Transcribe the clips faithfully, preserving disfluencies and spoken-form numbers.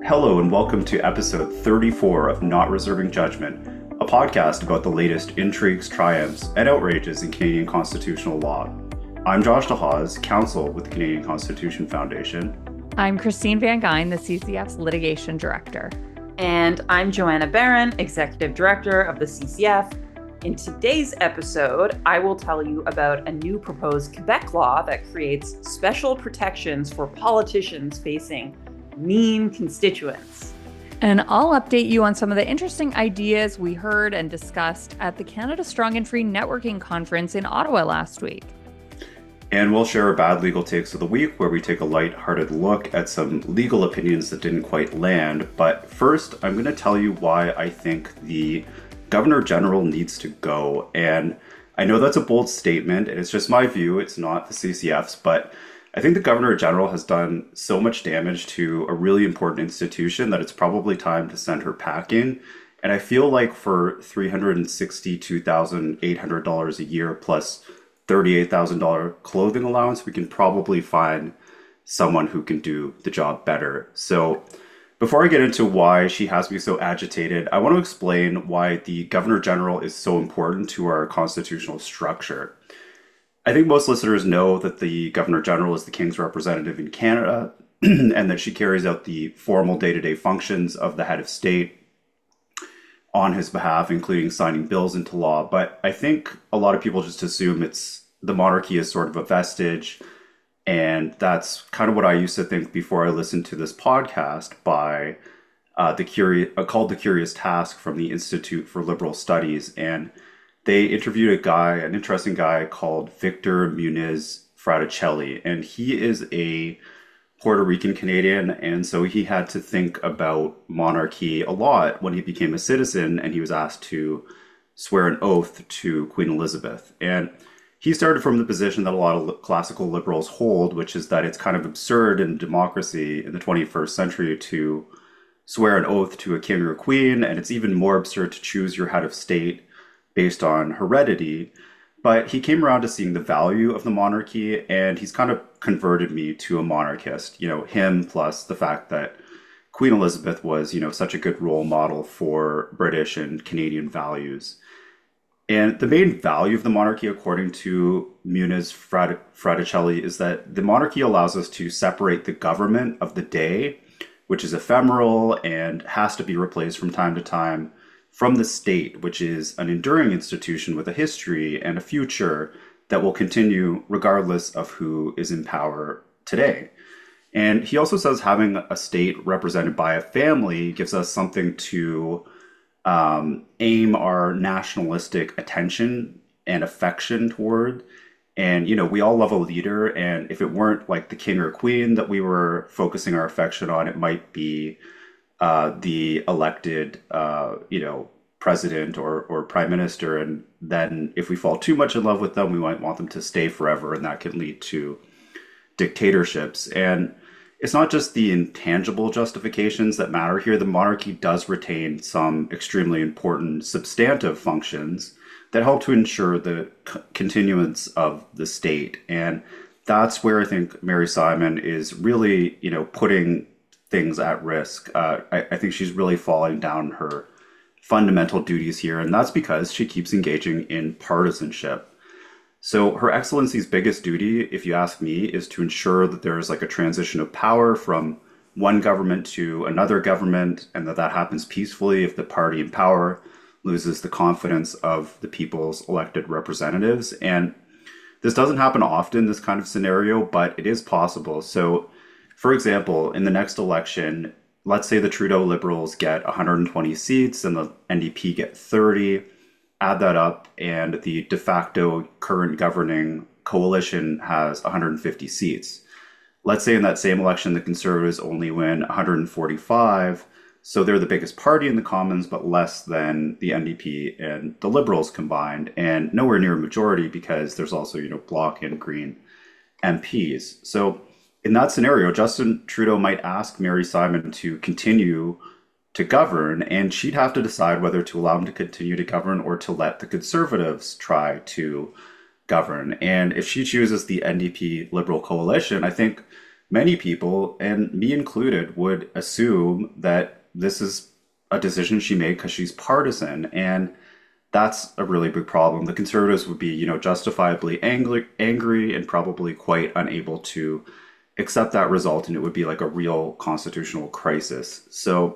Hello and welcome to episode thirty-four of Not Reserving Judgment, a podcast about the latest intrigues, triumphs, and outrages in Canadian constitutional law. I'm Josh DeHaas, counsel with the Canadian Constitution Foundation. I'm Christine Van Gyn, the C C F's litigation director. And I'm Joanna Barron, executive director of the C C F. In today's episode, I will tell you about a new proposed Quebec law that creates special protections for politicians facing mean constituents. And I'll update you on some of the interesting ideas we heard and discussed at the Canada Strong and Free Networking Conference in Ottawa last week. And we'll share our bad legal takes of the week, where we take a light-hearted look at some legal opinions that didn't quite land. But first, I'm going to tell you why I think the Governor General needs to go. And I know that's a bold statement, and it's just my view. It's not the C C F's, but I think the Governor General has done so much damage to a really important institution that it's probably time to send her packing. And I feel like for three hundred sixty-two thousand eight hundred dollars a year plus thirty-eight thousand dollars clothing allowance, we can probably find someone who can do the job better. So before I get into why she has me so agitated, I want to explain why the Governor General is so important to our constitutional structure. I think most listeners know that the Governor General is the King's representative in Canada and that she carries out the formal day-to-day functions of the head of state on his behalf, including signing bills into law. But I think a lot of people just assume it's the monarchy is sort of a vestige. And that's kind of what I used to think before I listened to this podcast by uh, the curious, uh, called The Curious Task from the Institute for Liberal Studies. And they interviewed a guy, an interesting guy called Victor Muniz Fraticelli. And he is a Puerto Rican Canadian. And so he had to think about monarchy a lot when he became a citizen and he was asked to swear an oath to Queen Elizabeth. And he started from the position that a lot of classical liberals hold, which is that it's kind of absurd in democracy in the twenty-first century to swear an oath to a king or queen. And it's even more absurd to choose your head of state based on heredity. But he came around to seeing the value of the monarchy, and he's kind of converted me to a monarchist. You know, him plus the fact that Queen Elizabeth was, you know, such a good role model for British and Canadian values. And the main value of the monarchy, according to Muniz Fraticelli, is that the monarchy allows us to separate the government of the day, which is ephemeral and has to be replaced from time to time, from the state, which is an enduring institution with a history and a future that will continue regardless of who is in power today. And he also says having a state represented by a family gives us something to um, aim our nationalistic attention and affection toward. And, you know, we all love a leader. And if it weren't like the king or queen that we were focusing our affection on, it might be uh, the elected, uh, you know, president or, or prime minister. And then if we fall too much in love with them, we might want them to stay forever. And that can lead to dictatorships. And it's not just the intangible justifications that matter here. The monarchy does retain some extremely important substantive functions that help to ensure the c- continuance of the state. And that's where I think Mary Simon is really, you know, putting things at risk. Uh, I, I think she's really falling down her fundamental duties here. And that's because she keeps engaging in partisanship. So Her Excellency's biggest duty, if you ask me, is to ensure that there's like a transition of power from one government to another government, and that that happens peacefully if the party in power loses the confidence of the people's elected representatives. And this doesn't happen often, this kind of scenario, but it is possible. So, for example, in the next election, let's say the Trudeau Liberals get one hundred twenty seats and the N D P get thirty. Add that up, and the de facto current governing coalition has one hundred fifty seats. Let's say in that same election, the Conservatives only win one hundred forty-five. So they're the biggest party in the Commons, but less than the N D P and the Liberals combined, and nowhere near a majority because there's also, you know, Bloc and Green M Ps. So in that scenario, Justin Trudeau might ask Mary Simon to continue to govern, and she'd have to decide whether to allow him to continue to govern or to let the Conservatives try to govern. And if she chooses the N D P Liberal coalition, I think many people, and me included, would assume that this is a decision she made because she's partisan. And that's a really big problem. The conservatives would be, you know, justifiably angry, angry and probably quite unable to accept that result, and it would be like a real constitutional crisis. So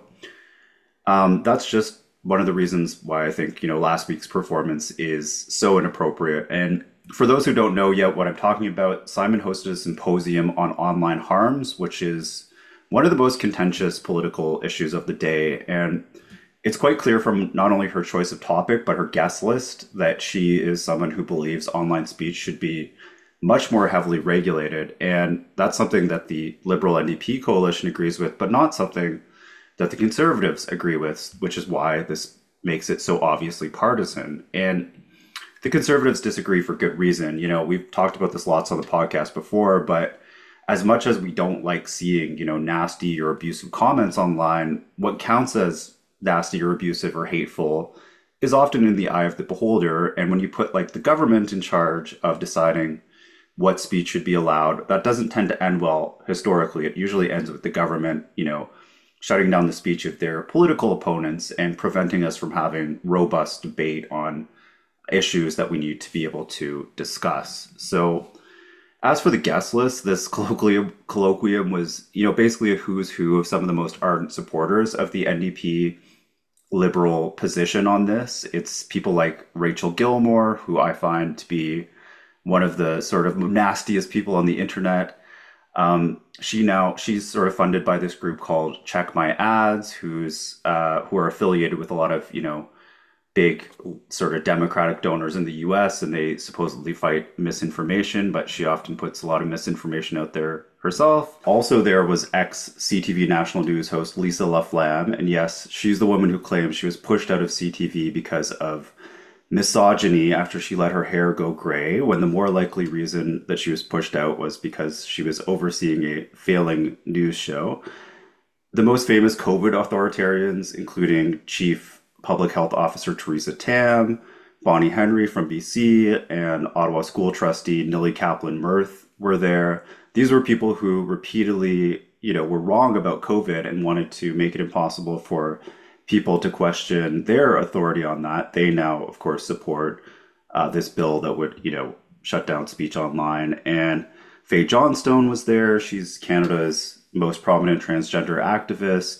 um, that's just one of the reasons why I think, you know, last week's performance is so inappropriate. And for those who don't know yet what I'm talking about, Simon hosted a symposium on online harms, which is one of the most contentious political issues of the day. And it's quite clear from not only her choice of topic, but her guest list that she is someone who believes online speech should be much more heavily regulated. And that's something that the Liberal N D P coalition agrees with, but not something that the Conservatives agree with, which is why this makes it so obviously partisan. And the Conservatives disagree for good reason. You know, we've talked about this lots on the podcast before, but as much as we don't like seeing, you know, nasty or abusive comments online, what counts as nasty or abusive or hateful is often in the eye of the beholder. And when you put like the government in charge of deciding what speech should be allowed, that doesn't tend to end well historically. It usually ends with the government, you know, shutting down the speech of their political opponents and preventing us from having robust debate on issues that we need to be able to discuss. So as for the guest list, this colloquium, colloquium was, you know, basically a who's who of some of the most ardent supporters of the N D P liberal position on this. It's people like Rachel Gilmore, who I find to be one of the sort of nastiest people on the internet. Um, she now she's sort of funded by this group called Check My Ads, who's uh, who are affiliated with a lot of, you know, big sort of Democratic donors in the U S, and they supposedly fight misinformation, but she often puts a lot of misinformation out there herself. Also there was ex-C T V National News host Lisa LaFlamme, and yes, she's the woman who claims she was pushed out of C T V because of misogyny after she let her hair go gray, when the more likely reason that she was pushed out was because she was overseeing a failing news show. The most famous COVID authoritarians, including Chief Public Health Officer Theresa Tam, Bonnie Henry from B C, and Ottawa school trustee Nili Kaplan-Myrth were there. These were people who repeatedly, you know, were wrong about COVID and wanted to make it impossible for people to question their authority on that. They now, of course, support uh, this bill that would, you know, shut down speech online. And Faye Johnstone was there. She's Canada's most prominent transgender activist.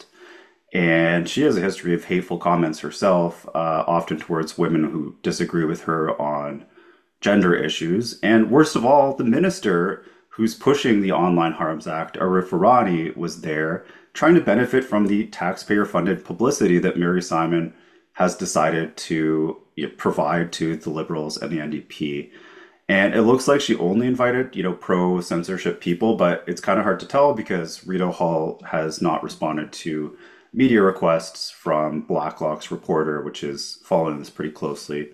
And she has a history of hateful comments herself, uh, often towards women who disagree with her on gender issues. And worst of all, the minister who's pushing the Online Harms Act, Arif Virani, was there trying to benefit from the taxpayer-funded publicity that Mary Simon has decided to, you know, provide to the Liberals and the N D P. And it looks like she only invited, you know, pro-censorship people, but it's kind of hard to tell because Rita Hall has not responded to media requests from Blacklock's reporter, which is following this pretty closely.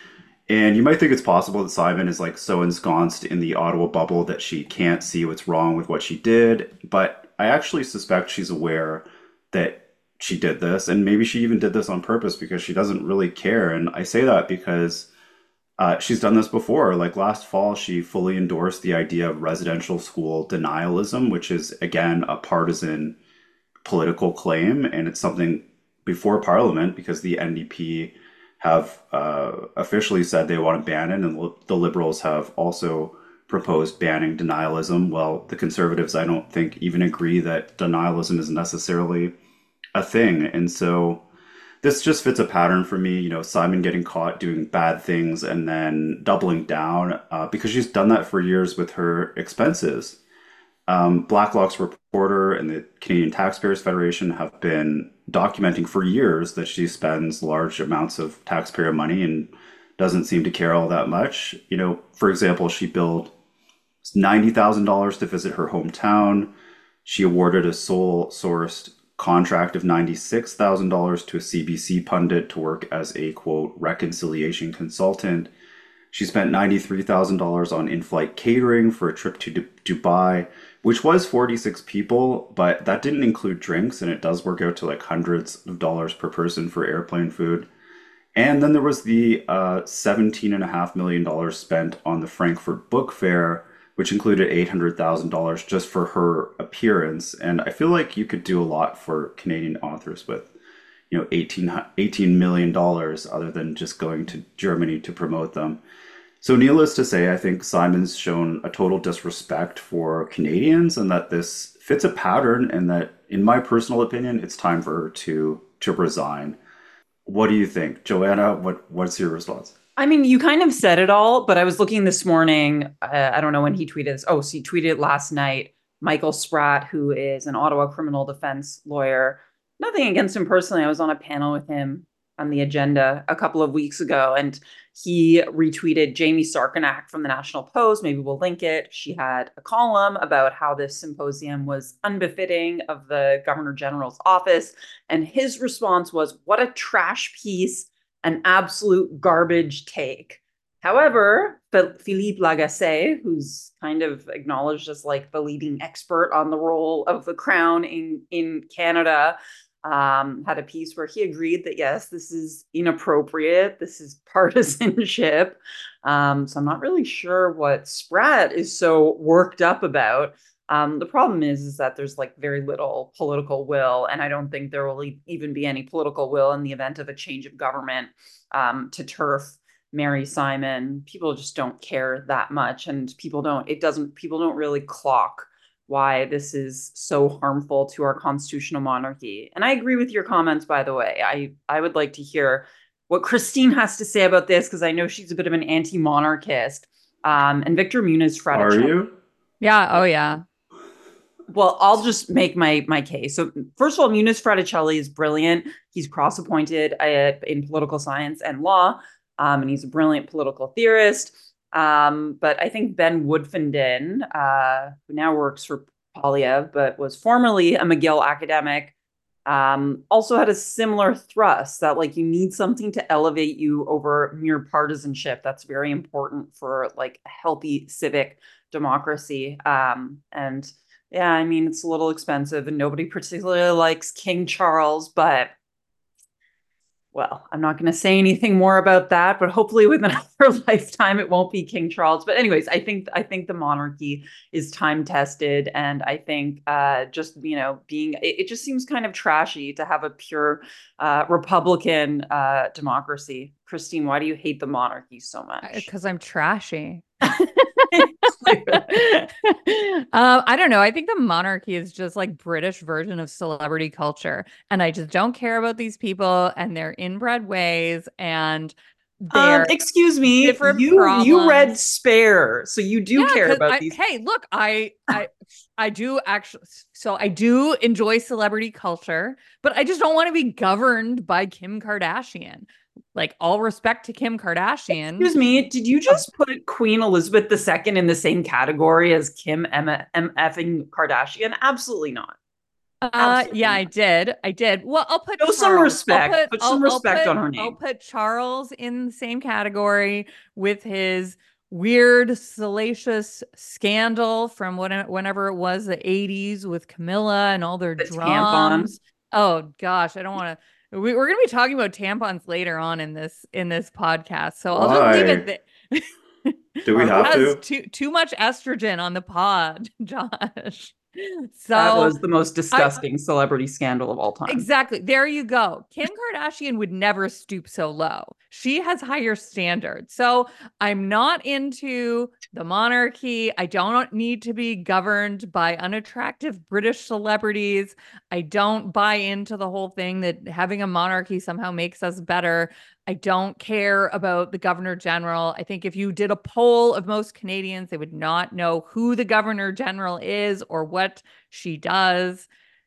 And you might think it's possible that Simon is like so ensconced in the Ottawa bubble that she can't see what's wrong with what she did. But I actually suspect she's aware that she did this, and maybe she even did this on purpose because she doesn't really care. And I say that because uh, she's done this before. Like last fall, she fully endorsed the idea of residential school denialism, which is, again, a partisan political claim, and it's something before Parliament because the N D P have uh, officially said they want to ban it, and the Liberals have also proposed banning denialism. Well, the Conservatives, I don't think, even agree that denialism is necessarily a thing, and so this just fits a pattern for me. You know, Simon getting caught doing bad things and then doubling down uh, because she's done that for years with her expenses. Um, Blacklock's reporter and the Canadian Taxpayers Federation have been documenting for years that she spends large amounts of taxpayer money and doesn't seem to care all that much. You know, for example, she billed ninety thousand dollars to visit her hometown. She awarded a sole sourced contract of ninety-six thousand dollars to a C B C pundit to work as a, quote, reconciliation consultant. She spent ninety-three thousand dollars on in-flight catering for a trip to D- Dubai, which was forty-six people, but that didn't include drinks, and it does work out to like hundreds of dollars per person for airplane food. And then there was the uh, seventeen point five million dollars spent on the Frankfurt Book Fair, which included eight hundred thousand dollars just for her appearance. And I feel like you could do a lot for Canadian authors with, you know, eighteen, eighteen million dollars other than just going to Germany to promote them. So, needless to say, I think Simon's shown a total disrespect for Canadians and that this fits a pattern, and that, in my personal opinion, it's time for her to, to resign. What do you think? Joanna, what, what's your response? I mean, you kind of said it all, but I was looking this morning. Uh, I don't know when he tweeted this. Oh, so he tweeted last night. Michael Spratt, who is an Ottawa criminal defense lawyer. Nothing against him personally. I was on a panel with him on the agenda a couple of weeks ago, and he retweeted Jamie Sarkanak from the National Post. Maybe we'll link it. She had a column about how this symposium was unbefitting of the Governor General's office. And his response was, what a trash piece, an absolute garbage take. However, Philippe Lagacé, who's kind of acknowledged as like the leading expert on the role of the Crown in, in Canada, um, had a piece where he agreed that, yes, this is inappropriate. This is partisanship. Um, so I'm not really sure what Spratt is so worked up about. Um, the problem is, is that there's like very little political will, and I don't think there will e- even be any political will in the event of a change of government um, to turf Mary Simon. People just don't care that much, and people don't, it doesn't, people don't really clock why this is so harmful to our constitutional monarchy. And I agree with your comments, by the way. I, I would like to hear what Christine has to say about this, because I know she's a bit of an anti-monarchist. Um, and Victor Muniz Fraticelli. Are you? Yeah. Oh, yeah. Well, I'll just make my my case. So first of all, Muniz Fraticelli is brilliant. He's cross-appointed uh, in political science and law, um, and he's a brilliant political theorist. Um, but I think Ben Woodfenden, uh, who now works for Polyev, but was formerly a McGill academic, um, also had a similar thrust that like you need something to elevate you over mere partisanship. That's very important for like a healthy civic democracy. Um, and yeah, I mean, it's a little expensive and nobody particularly likes King Charles, but well, I'm not going to say anything more about that, but hopefully within our lifetime, it won't be King Charles. But anyways, I think I think the monarchy is time tested. And I think uh, just, you know, being it, it just seems kind of trashy to have a pure uh, Republican uh, democracy. Christine, why do you hate the monarchy so much? Because I'm trashy. um, I don't know. I think the monarchy is just like British version of celebrity culture. And I just don't care about these people and their inbred ways and their um, excuse me, different you problems. You read Spare, so you do yeah, care about I, these. Hey, look, I I I do actually so I do enjoy celebrity culture, but I just don't want to be governed by Kim Kardashian. Like, all respect to Kim Kardashian. Excuse me, did you just put Queen Elizabeth the Second in the same category as Kim M- M- effing Kardashian? Absolutely not. Uh, Absolutely yeah, not. I did. I did. Well, I'll put Show Charles. some respect. I'll put, put some I'll, respect I'll put, on her name. I'll put Charles in the same category with his weird, salacious scandal from when, whenever it was the eighties with Camilla and all their The drums. tampons. Oh gosh, I don't want to. We, we're going to be talking about tampons later on in this in this podcast, so I'll just leave it there. Do we have to? Too too much estrogen on the pod, Josh. So that was the most disgusting I, celebrity scandal of all time. Exactly. There you go. Kim Kardashian would never stoop so low. She has higher standards. So I'm not into the monarchy. I don't need to be governed by unattractive British celebrities. I don't buy into the whole thing that having a monarchy somehow makes us better. I don't care about the Governor General. I think if you did a poll of most Canadians, they would not know who the Governor General is or what she does.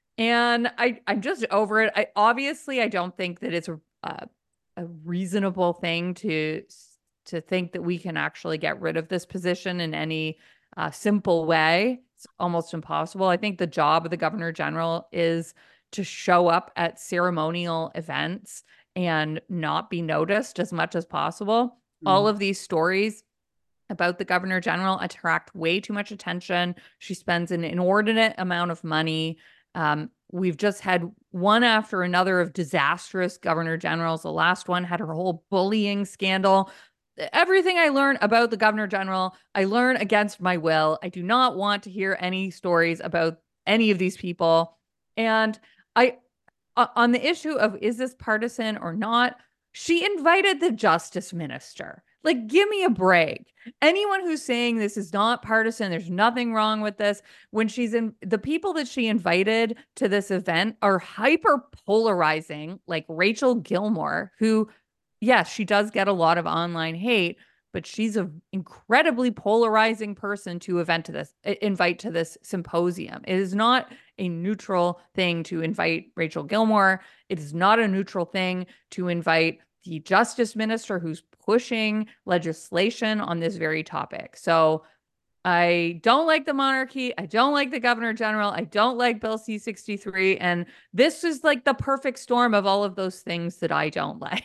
And I, I'm just over it. I obviously I don't think that it's a, a, a reasonable thing to to think that we can actually get rid of this position in any uh, simple way. It's almost impossible. I think the job of the Governor General is to show up at ceremonial events and not be noticed as much as possible. Mm-hmm. All of these stories about the Governor General attract way too much attention. She spends an inordinate amount of money. Um, we've just had one after another of disastrous Governor Generals. The last one had her whole bullying scandal. everything I learn about the governor general, I learn against my will. I do not want to hear any stories about any of these people. And I, on the issue of is this partisan or not, she invited the justice minister. Like, give me a break. Anyone who's saying this is not partisan, there's nothing wrong with this, when she's in, the people that she invited to this event are hyper polarizing, like Rachel Gilmore, who, yes, she does get a lot of online hate, but she's an incredibly polarizing person to event to this, invite to this symposium. It is not a neutral thing to invite Rachel Gilmore. It is not a neutral thing to invite the justice minister who's pushing legislation on this very topic. So I don't like the monarchy. I don't like the governor general. I don't like Bill C sixty-three. And this is like the perfect storm of all of those things that I don't like.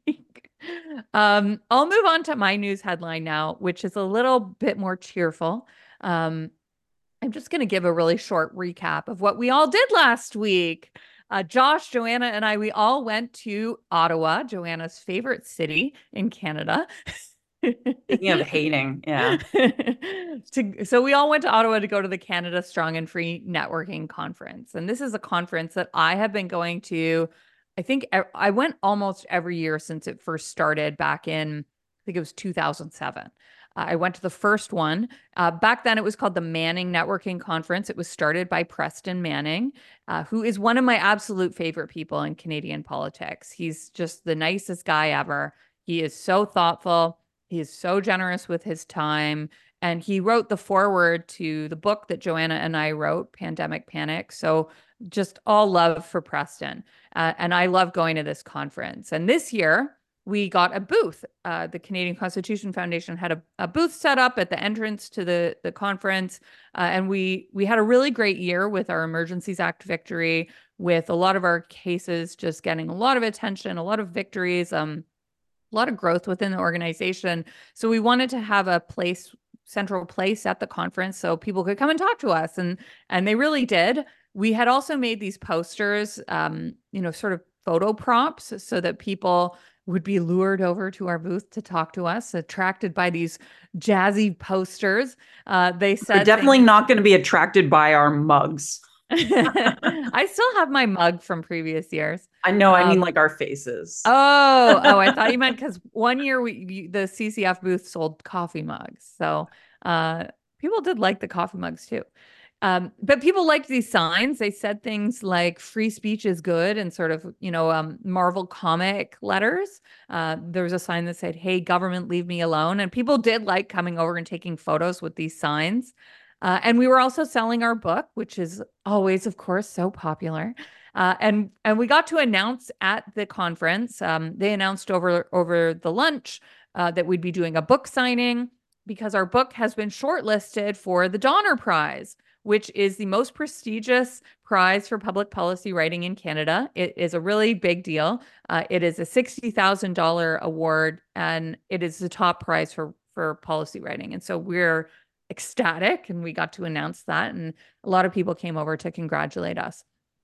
um, I'll move on to my news headline now, which is a little bit more cheerful. Um, I'm just going to give a really short recap of what we all did last week. Uh, Josh, Joanna, and I, we all went to Ottawa, Joanna's favorite city in Canada. Speaking of hating, yeah. to, so we all went to Ottawa to go to the Canada Strong and Free Networking Conference. And this is a conference that I have been going to, I think I went almost every year since it first started back in, I think it was two thousand seven. I went to the first one. Uh, back then, it was called the Manning Networking Conference. It was started by Preston Manning, uh, who is one of my absolute favorite people in Canadian politics. He's just the nicest guy ever. He is so thoughtful. He is so generous with his time. And he wrote the foreword to the book that Joanna and I wrote, Pandemic Panic. So just all love for Preston. Uh, and I love going to this conference. And this year, we got a booth. Uh, the Canadian Constitution Foundation had a, a booth set up at the entrance to the, the conference. Uh, and we we had a really great year with our Emergencies Act victory, with a lot of our cases just getting a lot of attention, a lot of victories, um, a lot of growth within the organization. So we wanted to have a place, central place at the conference so people could come and talk to us. And, and they really did. We had also made these posters, um, you know, sort of photo props so that people would be lured over to our booth to talk to us, attracted by these jazzy posters. Uh, they said They're definitely things- not going to be attracted by our mugs. I still have my mug from previous years. I know. I mean, Um, like our faces. Oh, oh, I thought you meant because one year we the C C F booth sold coffee mugs. So uh, people did like the coffee mugs too. Um, but people liked these signs. They said things like free speech is good and sort of, you know, um, Marvel comic letters. Uh, there was a sign that said, hey, government, leave me alone. And people did like coming over and taking photos with these signs. Uh, and we were also selling our book, which is always, of course, so popular. Uh, and and we got to announce at the conference. Um, they announced over over the lunch uh, that we'd be doing a book signing because our book has been shortlisted for the Donner Prize, which is the most prestigious prize for public policy writing in Canada. It is a really big deal. Uh, it is a sixty thousand dollars award, and it is the top prize for for policy writing. And so we're ecstatic, and we got to announce that, and a lot of people came over to congratulate us.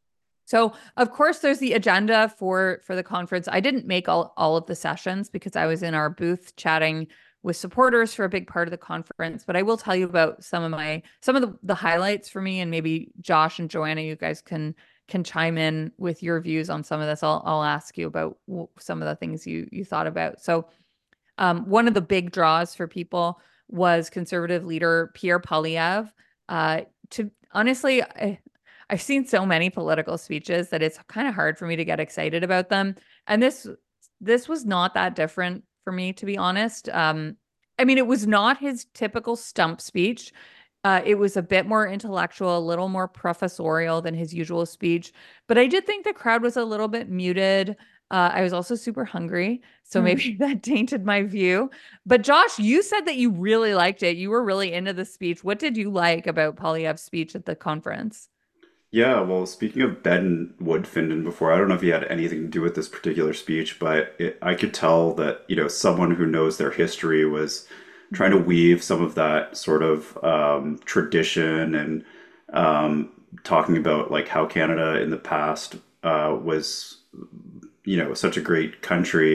So, of course, there's the agenda for for the conference. I didn't make all, all of the sessions because I was in our booth chatting with supporters for a big part of the conference, but I will tell you about some of my some of the, the highlights for me, and maybe Josh and Joanna, you guys can can chime in with your views on some of this. I'll I'll ask you about some of the things you you thought about. So, um, one of the big draws for people was Conservative leader Pierre Poilievre. Uh, to honestly, I, I've seen so many political speeches that it's kind of hard for me to get excited about them, and this this was not that different for me, to be honest. Um, I mean, it was not his typical stump speech. Uh, it was a bit more intellectual, a little more professorial than his usual speech. But I did think the crowd was a little bit muted. Uh, I was also super hungry, so Mm. maybe that tainted my view. But Josh, you said that you really liked it. You were really into the speech. What did you like about Poilievre's speech at the conference? Yeah, well, speaking of Ben Woodfinden before, I don't know if he had anything to do with this particular speech, but it, I could tell that, you know, someone who knows their history was trying to weave some of that sort of um, tradition and um, talking about like how Canada in the past uh, was, you know, such a great country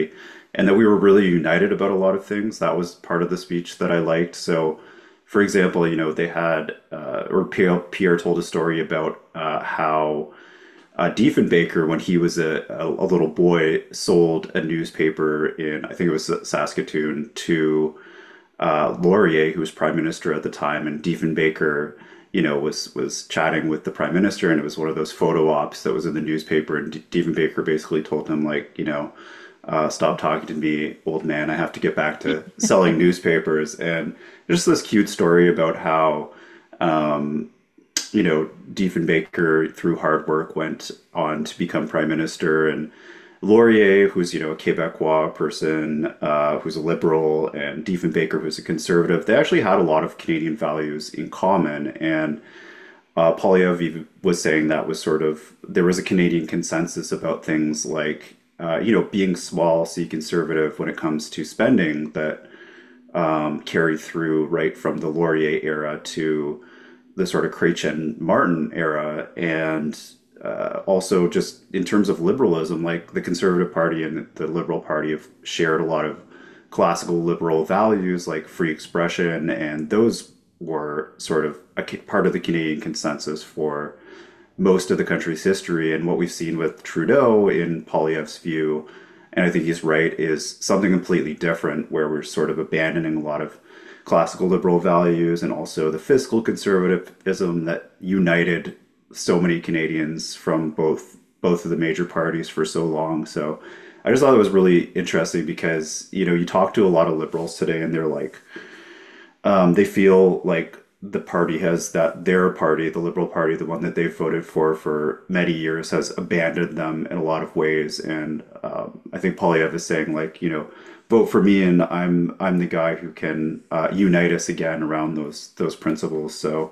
and that we were really united about a lot of things. That was part of the speech that I liked. So, for example, you know, they had, uh, or Pierre, Pierre told a story about uh, how uh, Diefenbaker, when he was a, a, a little boy, sold a newspaper in, I think it was Saskatoon, to uh, Laurier, who was prime minister at the time, and Diefenbaker, you know, was was chatting with the prime minister, and it was one of those photo ops that was in the newspaper, and Diefenbaker basically told him, like, you know, uh, stop talking to me, old man. I have to get back to selling newspapers. And just this cute story about how, um, you know, Diefenbaker, through hard work, went on to become prime minister, and Laurier, who's, you know, a Quebecois person, uh, who's a liberal, and Diefenbaker, who's a conservative, they actually had a lot of Canadian values in common. And uh, Polyev was saying that was sort of, there was a Canadian consensus about things like, uh, you know, being small, C conservative when it comes to spending, that um, carried through right from the Laurier era to the sort of Chrétien Martin era. And uh, also just in terms of liberalism, like the Conservative Party and the Liberal Party have shared a lot of classical liberal values like free expression, and those were sort of a part of the Canadian consensus for most of the country's history. And what we've seen with Trudeau, in Poilievre's view, and I think he's right, is something completely different, where we're sort of abandoning a lot of classical liberal values and also the fiscal conservatism that united so many Canadians from both both of the major parties for so long. So I just thought it was really interesting because, you know, you talk to a lot of liberals today and they're like, um, they feel like the party has that their party, the Liberal Party, the one that they've voted for for many years, has abandoned them in a lot of ways. And um, I think Poilievre is saying, like, you know, vote for me, and I'm I'm the guy who can uh, unite us again around those those principles. So,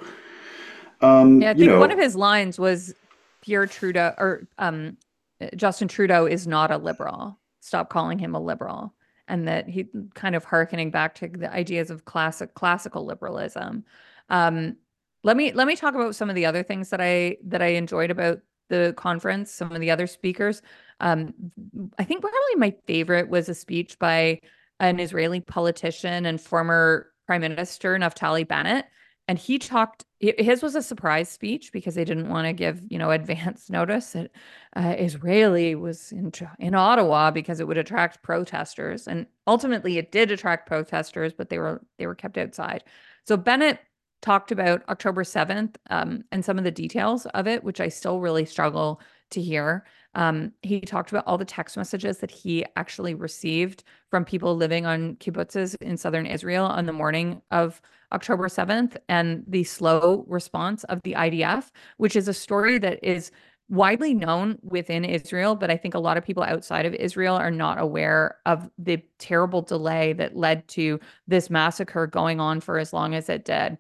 um, Yeah, I you think one of know, his lines was Pierre Trudeau or um, Justin Trudeau is not a liberal. Stop calling him a liberal. And that he kind of hearkening back to the ideas of classic classical liberalism. Um, let me let me talk about some of the other things that I that I enjoyed about the conference, some of the other speakers. Um, I think probably my favorite was a speech by an Israeli politician and former Prime Minister Naftali Bennett. And he talked, his was a surprise speech because they didn't want to give, you know, advance notice that uh, Israeli was in, in Ottawa because it would attract protesters. And ultimately it did attract protesters, but they were they were kept outside. So Bennett talked about October seventh um, and some of the details of it, which I still really struggle to hear. Um, he talked about all the text messages that he actually received from people living on kibbutzes in southern Israel on the morning of October seventh, and the slow response of the I D F, which is a story that is widely known within Israel, but I think a lot of people outside of Israel are not aware of the terrible delay that led to this massacre going on for as long as it did.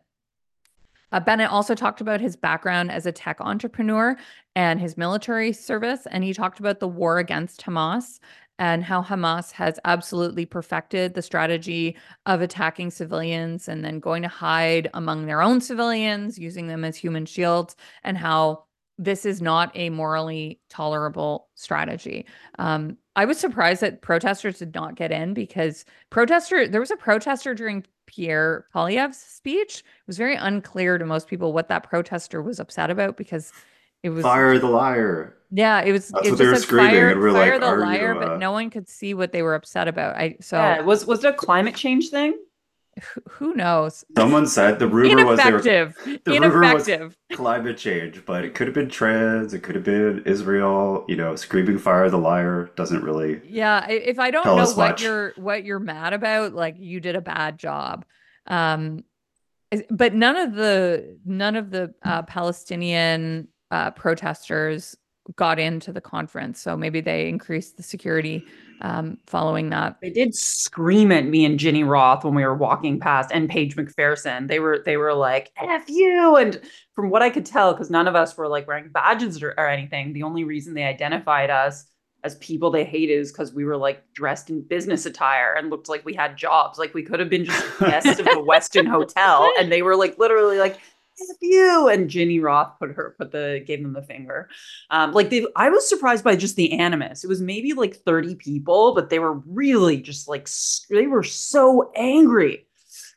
Uh, Bennett also talked about his background as a tech entrepreneur and his military service, and he talked about the war against Hamas and how Hamas has absolutely perfected the strategy of attacking civilians and then going to hide among their own civilians, using them as human shields, and how this is not a morally tolerable strategy. Um, I was surprised that protesters did not get in because protester, there was a protester during Pierre Poilievre's speech. It was very unclear to most people what that protester was upset about because it was, fire the liar. yeah, it was, That's it what they just were said screaming, fire, and we're fire like, the "Are liar, you?" but Uh... no one could see what they were upset about. I, so Yeah, was was it a climate change thing? who knows? Someone said the rumor was they were Ineffective, the rumor was ineffective. climate change, but it could have been trans, it could have been Israel. You know, screaming "fire the liar" doesn't really Yeah, i- if I don't tell know us what much. you're what you're mad about, like you did a bad job. Um, is- but none of the none of the uh, Palestinian uh, protesters got into the conference, so maybe they increased the security um, following that. They did scream at me and Ginny Roth when we were walking past, and Paige McPherson. They were they were like "F you," and from what I could tell, because none of us were like wearing badges or, or anything, the only reason they identified us as people they hated is because we were like dressed in business attire and looked like we had jobs. Like we could have been just guests of the Westin Hotel, and they were like literally like F you, and Ginny Roth put her put the gave them the finger. Um, like they, I was surprised by just the animus. It was maybe like thirty people, but they were really just like they were so angry.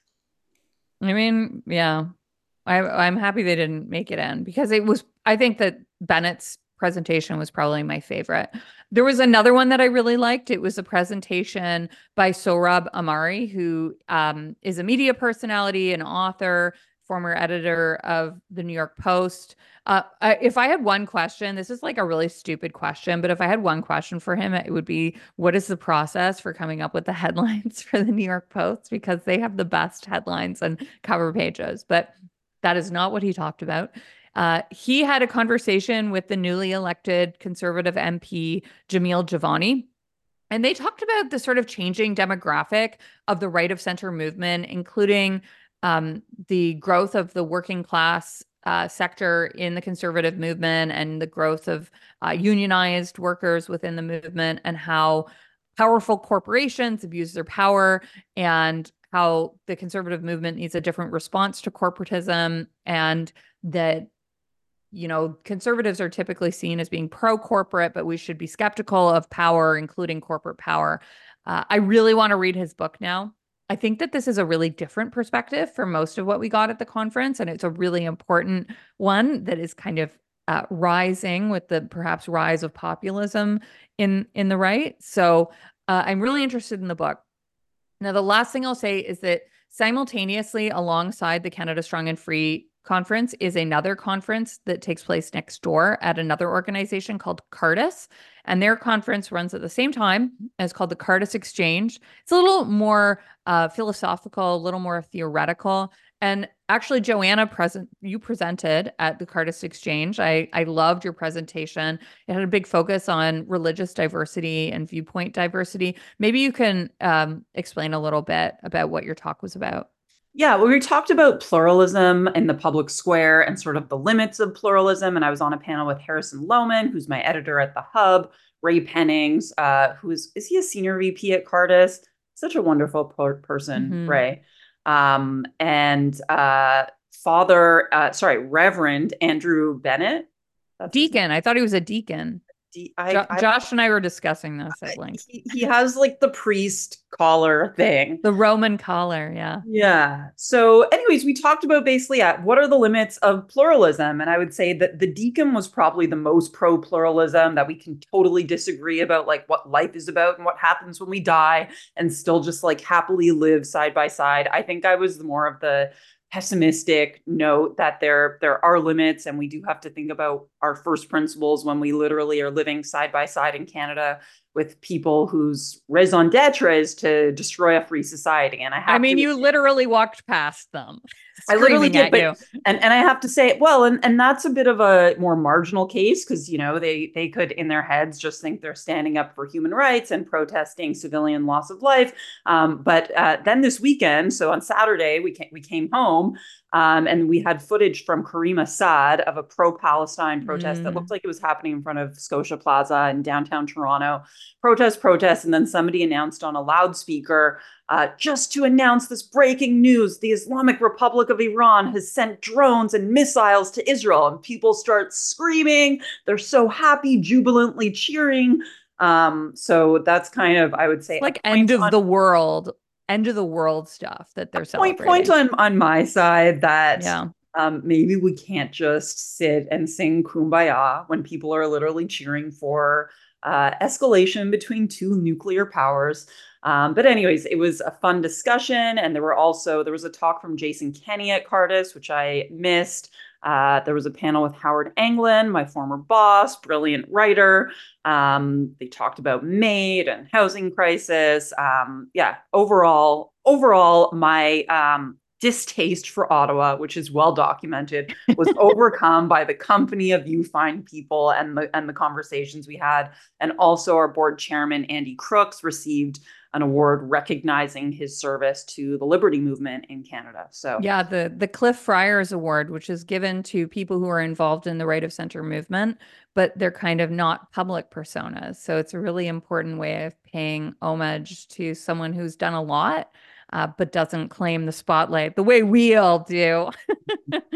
I mean, yeah, I, I'm happy they didn't make it in because it was, I think that Bennett's presentation was probably my favorite. There was another one that I really liked. It was a presentation by Sohrab Ahmari, who um, is a media personality, an author, former editor of the New York Post. Uh, I, if I had one question, this is like a really stupid question, but if I had one question for him, it would be, what is the process for coming up with the headlines for the New York Post? Because they have the best headlines and cover pages. But that is not what he talked about. Uh, he had a conversation with the newly elected conservative M P, Jamil Javani, and they talked about the sort of changing demographic of the right of center movement, including um, the growth of the working class uh, sector in the conservative movement and the growth of uh, unionized workers within the movement, and how powerful corporations abuse their power, and how the conservative movement needs a different response to corporatism, and that, you know, conservatives are typically seen as being pro-corporate, but we should be skeptical of power, including corporate power. Uh, I really want to read his book now. I think that this is a really different perspective from most of what we got at the conference, and it's a really important one that is kind of uh, rising with the perhaps rise of populism in in the right. So uh, I'm really interested in the book. Now, the last thing I'll say is that simultaneously, alongside the Canada Strong and Free conference, is another conference that takes place next door at another organization called Cardis. And their conference runs at the same time, and it's called the Cardis Exchange. It's a little more uh, philosophical, a little more theoretical. And actually, Joanna, present you presented at the Cardis Exchange. I, I loved your presentation. It had a big focus on religious diversity and viewpoint diversity. Maybe you can um, explain a little bit about what your talk was about. Yeah, well, we talked about pluralism in the public square and sort of the limits of pluralism. And I was on a panel with Harrison Lohman, who's my editor at The Hub, Ray Pennings, uh, who's, is he a senior V P at Cardis? Such a wonderful per- person, mm-hmm. Ray. Um, and uh, Father, uh, sorry, Reverend Andrew Bennett. That's deacon. I thought he was a deacon. I, jo- I, Josh and I were discussing this at length. He, he has like the priest collar thing. The Roman collar, yeah. Yeah. So anyways, we talked about basically uh, what are the limits of pluralism? And I would say that the deacon was probably the most pro-pluralism, that we can totally disagree about like what life is about and what happens when we die and still just like happily live side by side. I think I was more of the pessimistic note that there there are limits, and we do have to think about our first principles when we literally are living side by side in Canada with people whose raison d'etre is to destroy a free society. And I have I mean, to, you literally walked past them. I literally did, but, you. and and I have to say, well, and and that's a bit of a more marginal case, because you know they they could in their heads just think they're standing up for human rights and protesting civilian loss of life. Um, but uh, then this weekend, so on Saturday, we came, we came home. Um, and we had footage from Kareem Assad of a pro-Palestine protest mm. that looked like it was happening in front of Scotia Plaza in downtown Toronto. Protest, protest, and then somebody announced on a loudspeaker, uh, just to announce this breaking news, the Islamic Republic of Iran has sent drones and missiles to Israel. And people start screaming. They're so happy, jubilantly cheering. Um, so that's kind of, I would say, like end of on- the world. End of the world stuff that they're celebrating. Point, point on, on my side that yeah. um, maybe we can't just sit and sing Kumbaya when people are literally cheering for uh, escalation between two nuclear powers. Um, but anyways, it was a fun discussion. And there were also, there was a talk from Jason Kenney at Cardis, which I missed. Uh, there was a panel with Howard Anglin, my former boss, brilliant writer. Um, they talked about MAID and housing crisis. Um, yeah, overall, overall, my um, distaste for Ottawa, which is well documented, was overcome by the company of you fine people and the and the conversations we had. And also, our board chairman Andy Crooks received an award recognizing his service to the liberty movement in Canada. So yeah, the the Cliff Friars Award, which is given to people who are involved in the right of center movement, but they're kind of not public personas. So it's a really important way of paying homage to someone who's done a lot, uh, but doesn't claim the spotlight the way we all do.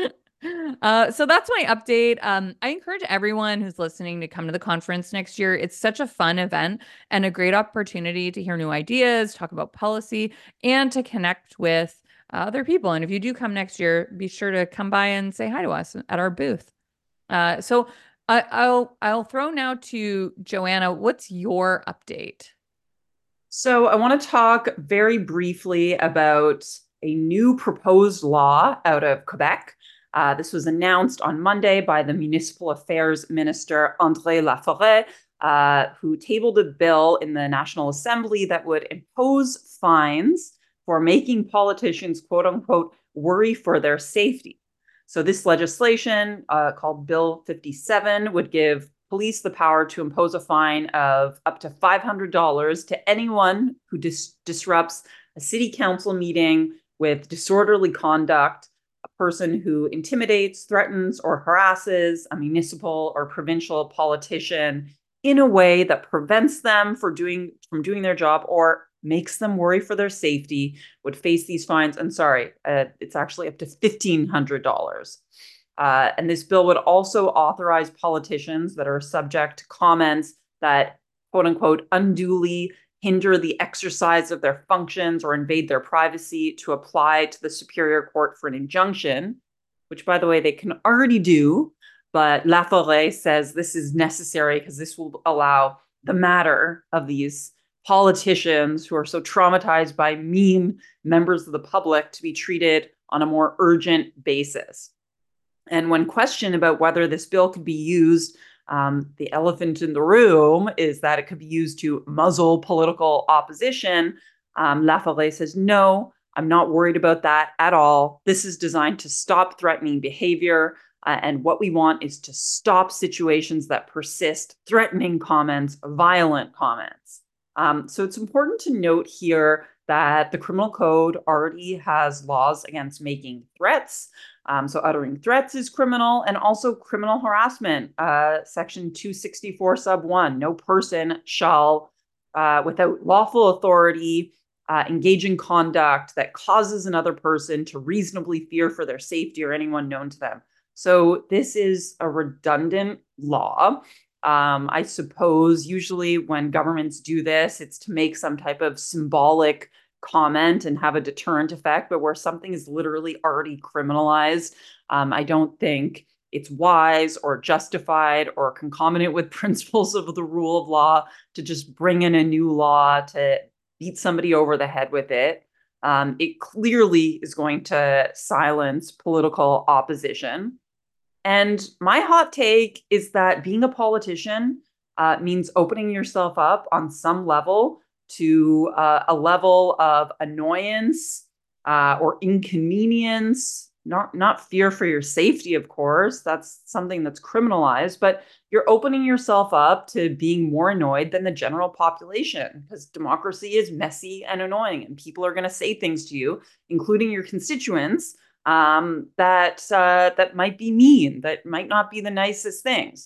Uh, so that's my update. Um, I encourage everyone who's listening to come to the conference next year. It's such a fun event and a great opportunity to hear new ideas, talk about policy, and to connect with uh, other people. And if you do come next year, be sure to come by and say hi to us at our booth. Uh, so I, I'll I'll throw now to Joanna. What's your update? So I want to talk very briefly about a new proposed law out of Quebec. Uh, this was announced on Monday by the Municipal Affairs Minister André Laforêt, uh, who tabled a bill in the National Assembly that would impose fines for making politicians, quote unquote, worry for their safety. So this legislation, uh, called Bill fifty-seven, would give police the power to impose a fine of up to five hundred dollars to anyone who dis- disrupts a city council meeting with disorderly conduct, a person who intimidates, threatens, or harasses a municipal or provincial politician in a way that prevents them for doing, from doing their job or makes them worry for their safety, would face these fines. And sorry, uh, it's actually up to fifteen hundred dollars. Uh, and this bill would also authorize politicians that are subject to comments that, quote unquote, unduly hinder the exercise of their functions or invade their privacy to apply to the Superior Court for an injunction, which, by the way, they can already do. But Laforêt says this is necessary because this will allow the matter of these politicians who are so traumatized by mean members of the public to be treated on a more urgent basis. And when questioned about whether this bill could be used, um, the elephant in the room is that it could be used to muzzle political opposition. Um, Laforêt says, no, I'm not worried about that at all. This is designed to stop threatening behavior. Uh, and what we want is to stop situations that persist, threatening comments, violent comments. Um, so it's important to note here that the criminal code already has laws against making threats. Um, so uttering threats is criminal, and also criminal harassment, uh, section two sixty-four sub one, no person shall, uh, without lawful authority, uh, engage in conduct that causes another person to reasonably fear for their safety or anyone known to them. So this is a redundant law. Um, I suppose usually when governments do this, it's to make some type of symbolic comment and have a deterrent effect, but where something is literally already criminalized, um, I don't think it's wise or justified or concomitant with principles of the rule of law to just bring in a new law to beat somebody over the head with it. Um, it clearly is going to silence political opposition. And my hot take is that being a politician uh, means opening yourself up on some level to uh, a level of annoyance uh, or inconvenience, not, not fear for your safety, of course. That's something that's criminalized, but you're opening yourself up to being more annoyed than the general population because democracy is messy and annoying, and people are going to say things to you, including your constituents, um, that uh, that might be mean, that might not be the nicest things.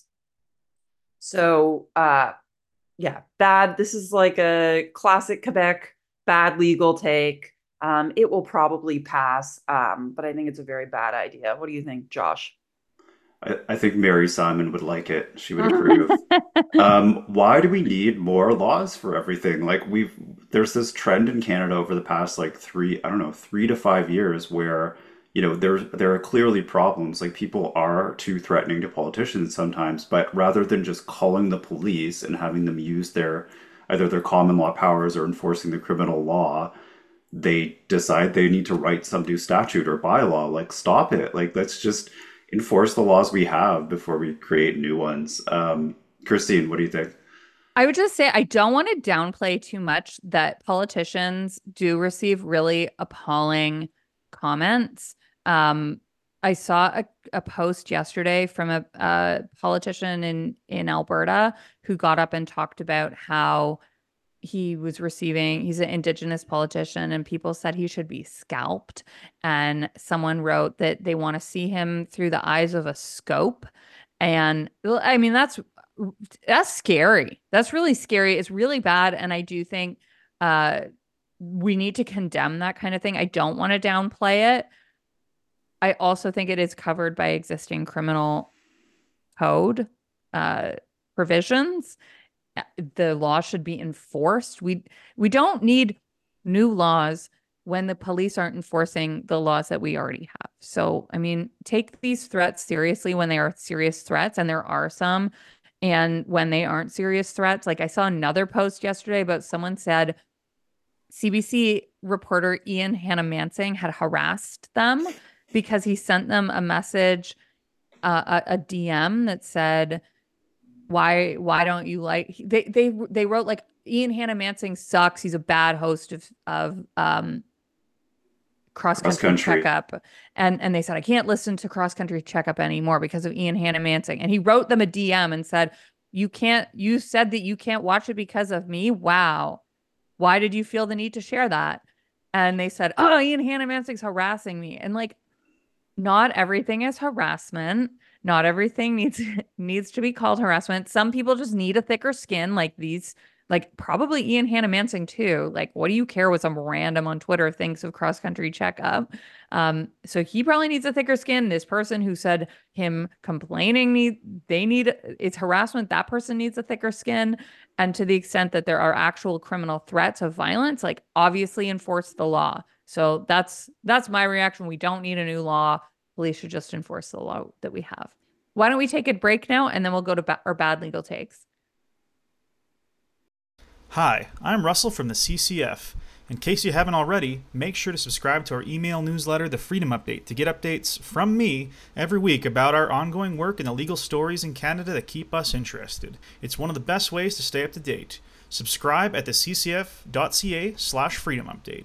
So, uh, yeah, bad. This is like a classic Quebec bad legal take. Um, it will probably pass, um, but I think it's a very bad idea. What do you think, Josh? I, I think Mary Simon would like it. She would approve. Um, why do we need more laws for everything? Like we've there's this trend in Canada over the past like three, I don't know, three to five years where, you know, there there are clearly problems. Like people are too threatening to politicians sometimes, but rather than just calling the police and having them use their either their common law powers or enforcing the criminal law, they decide they need to write some new statute or bylaw. Like stop it. Like let's just enforce the laws we have before we create new ones. Um, Christine, what do you think? I would just say I don't want to downplay too much that politicians do receive really appalling comments. Um, I saw a, a post yesterday from a, a politician in in Alberta who got up and talked about how he was receiving, he's an Indigenous politician, and people said he should be scalped. And someone wrote that they want to see him through the eyes of a scope. And I mean, that's that's scary. That's really scary. It's really bad. And I do think uh, we need to condemn that kind of thing. I don't want to downplay it. I also think it is covered by existing criminal code uh, provisions. Uh, The law should be enforced. We we don't need new laws when the police aren't enforcing the laws that we already have. So, I mean, take these threats seriously when they are serious threats, and there are some. And when they aren't serious threats, like I saw another post yesterday about someone said C B C reporter Ian Hannah-Mansing had harassed them because he sent them a message, uh, a, a D M that said, why why don't you like they they they wrote like Ian Hannah-Mansing sucks. He's a bad host of of um cross Cross country country. checkup. And and they said, I can't listen to cross country checkup anymore because of Ian Hannah-Mansing. And he wrote them a D M and said, you can't you said that you can't watch it because of me. Wow. Why did you feel the need to share that? And they said, oh, Ian Hannah-Mansing's harassing me. And like, not everything is harassment. Not everything needs needs to be called harassment. Some people just need a thicker skin, like these, like probably Ian Hannah-Mansing too. Like, what do you care what some random on Twitter thinks of cross country checkup? Um, so he probably needs a thicker skin. This person who said him complaining need they need it's harassment. That person needs a thicker skin. And to the extent that there are actual criminal threats of violence, like obviously enforce the law. So that's that's my reaction. We don't need a new law. Police should just enforce the law that we have. Why don't we take a break now and then we'll go to ba- our bad legal takes. Hi, I'm Russell from the C C F. In case you haven't already, make sure to subscribe to our email newsletter, The Freedom Update, to get updates from me every week about our ongoing work and the legal stories in Canada that keep us interested. It's one of the best ways to stay up to date. Subscribe at the c c f dot c a slash freedom update.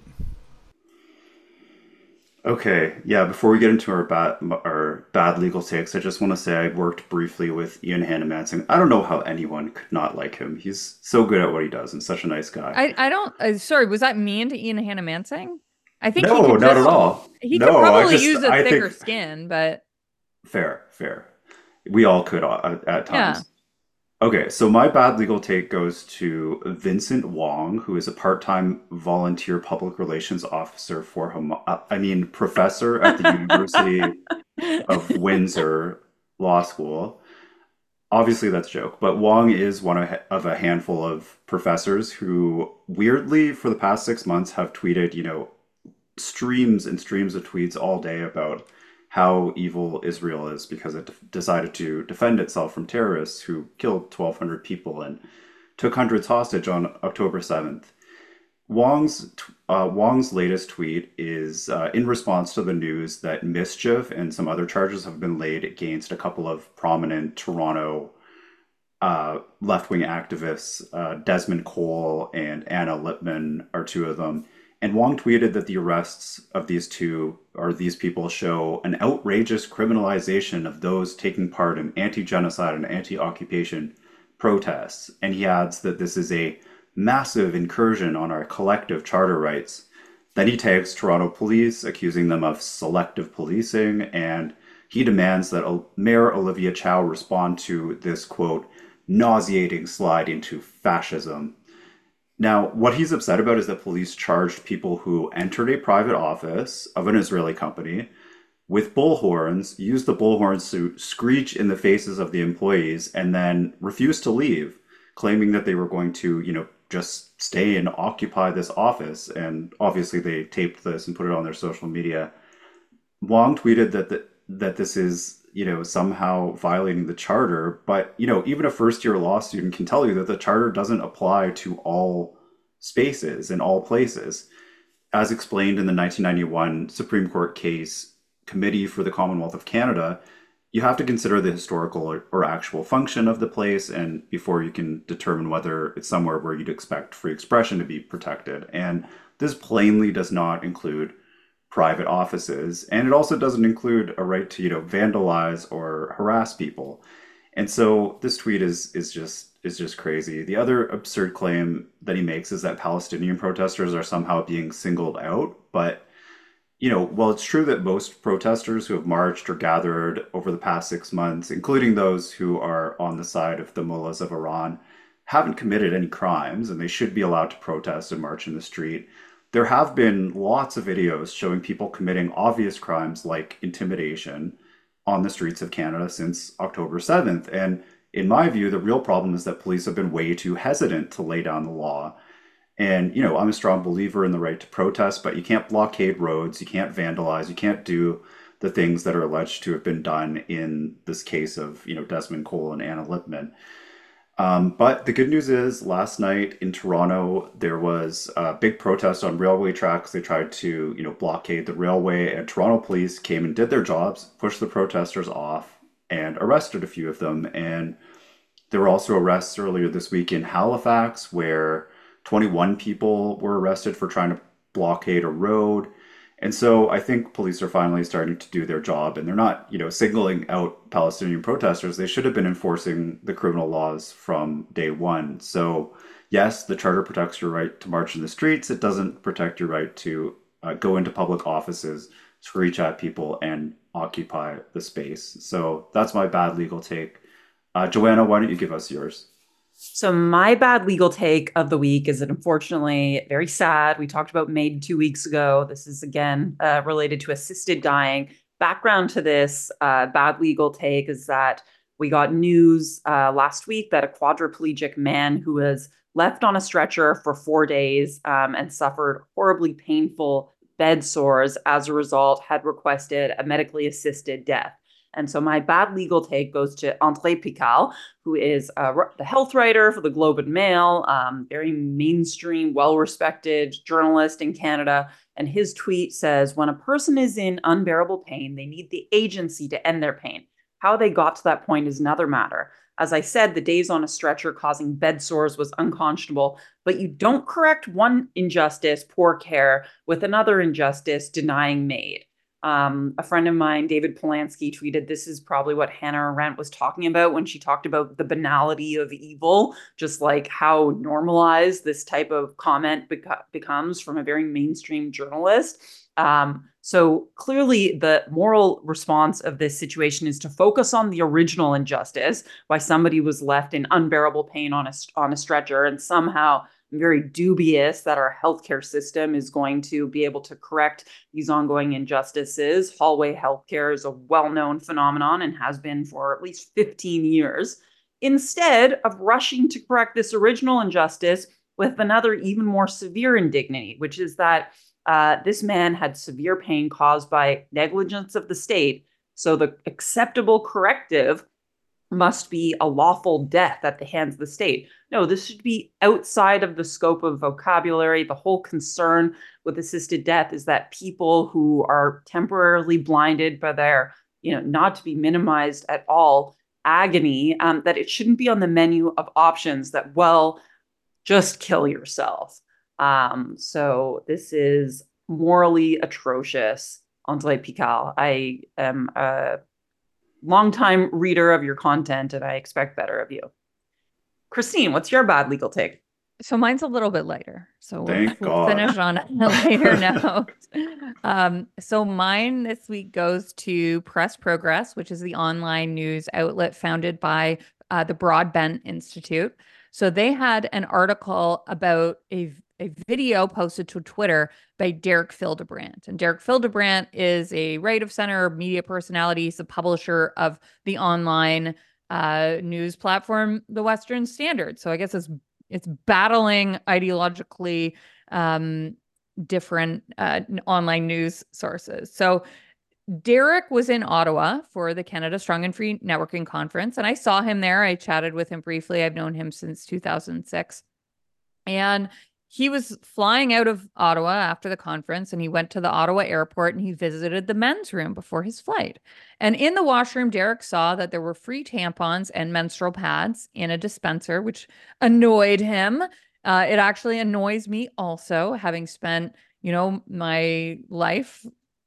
Okay, yeah, before we get into our bad our bad legal takes, I just want to say I worked briefly with Ian Hannah-Mansing. I don't know how anyone could not like him. He's so good at what he does and such a nice guy. I, I don't, uh, sorry, was that mean to Ian Hannah-Mansing? I think he No, could not just, at all. he No, could I probably just use a I thicker think skin, but fair, fair. We all could uh, at yeah. times. Okay, so my bad legal take goes to Vincent Wong, who is a part-time volunteer public relations officer for Hum- uh, I mean professor at the University of Windsor Law School. Obviously, that's a joke, but Wong is one of of a handful of professors who, weirdly, for the past six months, have tweeted, you know, streams and streams of tweets all day about how evil Israel is because it de- decided to defend itself from terrorists who killed twelve hundred people and took hundreds hostage on October seventh. Wong's uh, Wong's latest tweet is uh, in response to the news that mischief and some other charges have been laid against a couple of prominent Toronto uh, left-wing activists. Uh, Desmond Cole and Anna Lippman are two of them. And Wong tweeted that the arrests of these two or these people show an outrageous criminalization of those taking part in anti-genocide and anti-occupation protests. And he adds that this is a massive incursion on our collective charter rights. Then he tags Toronto police, accusing them of selective policing, and he demands that Mayor Olivia Chow respond to this, quote, nauseating slide into fascism. Now, what he's upset about is that police charged people who entered a private office of an Israeli company with bullhorns, used the bullhorns to screech in the faces of the employees, and then refused to leave, claiming that they were going to, you know, just stay and occupy this office. And obviously they taped this and put it on their social media. Wong tweeted that the, that this is, you know, somehow violating the charter. But, you know, even a first year law student can tell you that the charter doesn't apply to all spaces in all places. As explained in the nineteen ninety-one Supreme Court case, Committee for the Commonwealth of Canada, you have to consider the historical or, or actual function of the place and before you can determine whether it's somewhere where you'd expect free expression to be protected. And this plainly does not include private offices, and it also doesn't include a right to, you know, vandalize or harass people. And so this tweet is is just is just crazy. The other absurd claim that he makes is that Palestinian protesters are somehow being singled out. But, you know, while it's true that most protesters who have marched or gathered over the past six months, including those who are on the side of the mullahs of Iran, haven't committed any crimes and they should be allowed to protest and march in the street, there have been lots of videos showing people committing obvious crimes like intimidation on the streets of Canada since October seventh. And in my view, the real problem is that police have been way too hesitant to lay down the law. And, you know, I'm a strong believer in the right to protest, but you can't blockade roads, you can't vandalize, you can't do the things that are alleged to have been done in this case of, you know, Desmond Cole and Anna Lipman. Um, but the good news is last night in Toronto, there was a big protest on railway tracks. They tried to, you know, blockade the railway, and Toronto police came and did their jobs, pushed the protesters off, and arrested a few of them. And there were also arrests earlier this week in Halifax, where twenty-one people were arrested for trying to blockade a road. And so I think police are finally starting to do their job, and they're not, you know, singling out Palestinian protesters. They should have been enforcing the criminal laws from day one. So yes, the charter protects your right to march in the streets. It doesn't protect your right to uh, go into public offices, screech at people, and occupy the space. So that's my bad legal take. Uh, Joanna, why don't you give us yours? So my bad legal take of the week is that unfortunately very sad. We talked about MAID two weeks ago. This is again uh, related to assisted dying. Background to this uh, bad legal take is that we got news uh, last week that a quadriplegic man who was left on a stretcher for four days um, and suffered horribly painful bed sores as a result had requested a medically assisted death. And so my bad legal take goes to André Pical, who is uh, the health writer for the Globe and Mail, um, very mainstream, well-respected journalist in Canada. And his tweet says, when a person is in unbearable pain, they need the agency to end their pain. How they got to that point is another matter. As I said, the days on a stretcher causing bed sores was unconscionable, but you don't correct one injustice, poor care, with another injustice, denying MAID. Um, a friend of mine, David Polanski, tweeted, this is probably what Hannah Arendt was talking about when she talked about the banality of evil, just like how normalized this type of comment beca- becomes from a very mainstream journalist. Um, so clearly the moral response of this situation is to focus on the original injustice, why somebody was left in unbearable pain on a, on a stretcher, and somehow I'm very dubious that our healthcare system is going to be able to correct these ongoing injustices. Hallway healthcare is a well-known phenomenon and has been for at least fifteen years. Instead of rushing to correct this original injustice with another even more severe indignity, which is that uh, this man had severe pain caused by negligence of the state. So the acceptable corrective must be a lawful death at the hands of the state. No, this should be outside of the scope of vocabulary. The whole concern with assisted death is that people who are temporarily blinded by their, you know, not to be minimized at all, agony, um, that it shouldn't be on the menu of options that, well, just kill yourself. Um, so this is morally atrocious, André Pical. I am a longtime reader of your content, and I expect better of you. Christine, what's your bad legal take? So mine's a little bit lighter. So Thank we'll God. finish on a later note. Um, so mine this week goes to Press Progress, which is the online news outlet founded by uh, the Broadbent Institute. So they had an article about a a video posted to Twitter by Derek Fildebrandt. And Derek Fildebrandt is a right of center media personality. He's the publisher of the online uh, news platform, The Western Standard. So I guess it's it's battling ideologically um, different uh, online news sources. So Derek was in Ottawa for the Canada Strong and Free Networking Conference, and I saw him there. I chatted with him briefly. I've known him since two thousand six. And he was flying out of Ottawa after the conference, and he went to the Ottawa airport and he visited the men's room before his flight. And in the washroom, Derek saw that there were free tampons and menstrual pads in a dispenser, which annoyed him. Uh, it actually annoys me also, having spent, you know, my life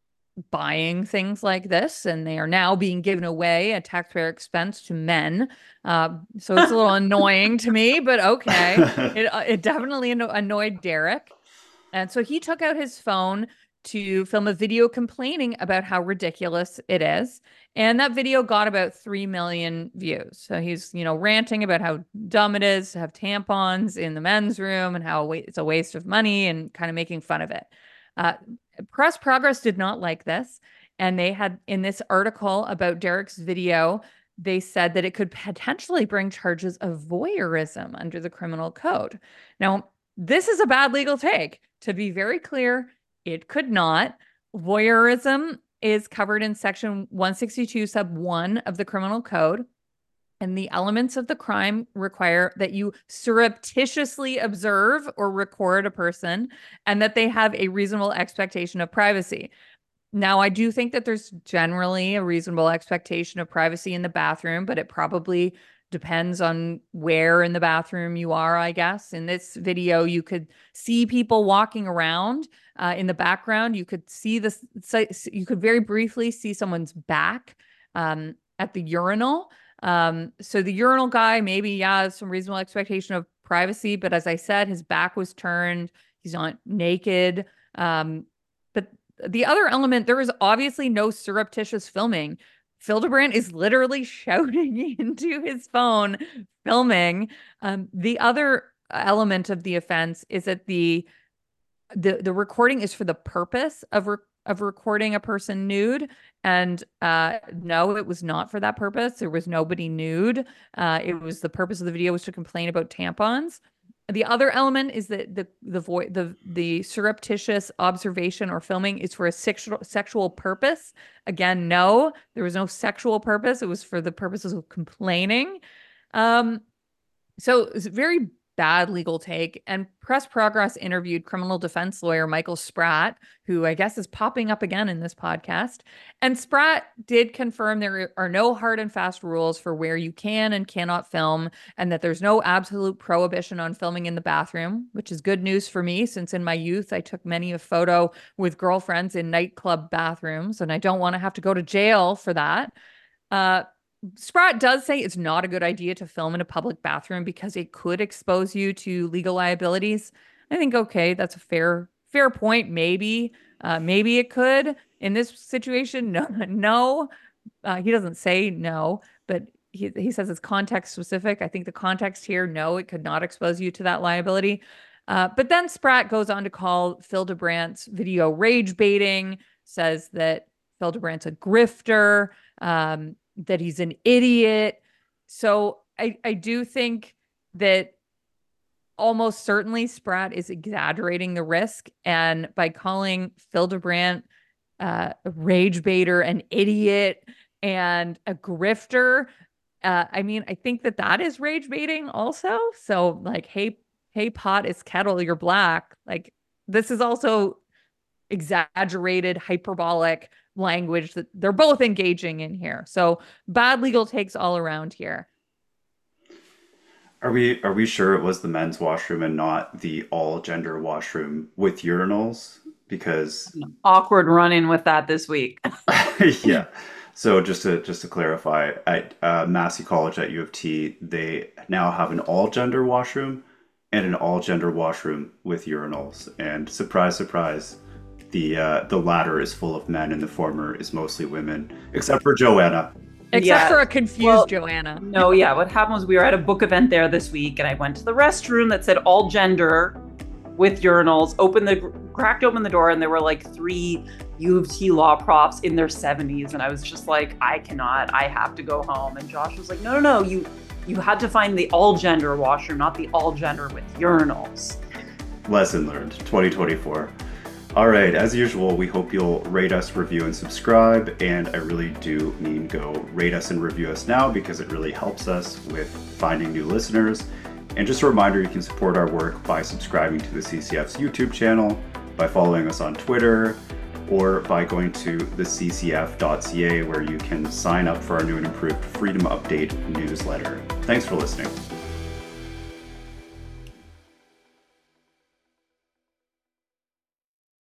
buying things like this, and they are now being given away at taxpayer expense to men. Uh, so it's a little annoying to me, but okay. It, uh, it definitely anno- annoyed Derek. And so he took out his phone to film a video complaining about how ridiculous it is. And that video got about three million views. So he's, you know, ranting about how dumb it is to have tampons in the men's room and how it's a waste of money and kind of making fun of it. Uh, Press Progress did not like this. And they had, in this article about Derek's video, they said that it could potentially bring charges of voyeurism under the criminal code. Now, this is a bad legal take. To be very clear, it could not. Voyeurism is covered in section one sixty-two sub one of the criminal code. And the elements of the crime require that you surreptitiously observe or record a person and that they have a reasonable expectation of privacy. Now, I do think that there's generally a reasonable expectation of privacy in the bathroom, but it probably depends on where in the bathroom you are, I guess. In this video, you could see people walking around uh, in the background. You could see this, you could very briefly see someone's back um, at the urinal. Um, so the urinal guy, maybe, yeah, some reasonable expectation of privacy. But as I said, his back was turned. He's not naked. Um, but the other element, there is obviously no surreptitious filming. Fildebrandt is literally shouting into his phone, filming. Um, the other element of the offense is that the the the recording is for the purpose of re of recording a person nude, and uh, no, it was not for that purpose. There was nobody nude. Uh, it was the purpose of the video was to complain about tampons. The other element is that the the vo the the surreptitious observation or filming is for a sexual sexual purpose. Again, no, there was no sexual purpose. It was for the purposes of complaining. Um, so it's a very bad legal take. And Press Progress interviewed criminal defense lawyer Michael Spratt, who I guess is popping up again in this podcast. And Spratt did confirm there are no hard and fast rules for where you can and cannot film, and that there's no absolute prohibition on filming in the bathroom, which is good news for me, since in my youth, I took many a photo with girlfriends in nightclub bathrooms, and I don't want to have to go to jail for that. Uh, Spratt does say it's not a good idea to film in a public bathroom because it could expose you to legal liabilities. I think, okay, that's a fair fair point. Maybe, uh, maybe it could. In this situation, no, no. Uh, he doesn't say no, but he, he says it's context specific. I think the context here, no, it could not expose you to that liability. Uh, but then Spratt goes on to call Fildebrandt's video rage baiting, says that Fildebrandt's a grifter, um, that he's an idiot. So I, I do think that almost certainly Spratt is exaggerating the risk. And by calling Fildebrandt uh, a rage baiter, an idiot, and a grifter, uh, I mean, I think that that is rage baiting also. So like, hey, hey, pot is kettle, you're black. Like, this is also exaggerated, hyperbolic language that they're both engaging in here. So bad legal takes all around here. Are we are we sure it was the men's washroom and not the all gender washroom with urinals? Because awkward run-in with that this week. Yeah. So just to just to clarify, at uh, Massey College at U of T, they now have an all gender washroom and an all gender washroom with urinals. And surprise, surprise, the uh, the latter is full of men and the former is mostly women, except for Joanna. Except Yeah. for a confused Well, Joanna. No, yeah. What happened was we were at a book event there this week, and I went to the restroom that said all gender with urinals. Opened the cracked open the door, and there were like three U of T law profs in their seventies, and I was just like, I cannot. I have to go home. And Josh was like, No, no, no. You you had to find the all gender washroom, not the all gender with urinals. Lesson learned, twenty twenty-four. All right, as usual, we hope you'll rate us, review, and subscribe. And I really do mean go rate us and review us now, because it really helps us with finding new listeners. And just a reminder, you can support our work by subscribing to the C C F's YouTube channel, by following us on Twitter, or by going to the c c f dot c a, where you can sign up for our new and improved Freedom Update newsletter. Thanks for listening.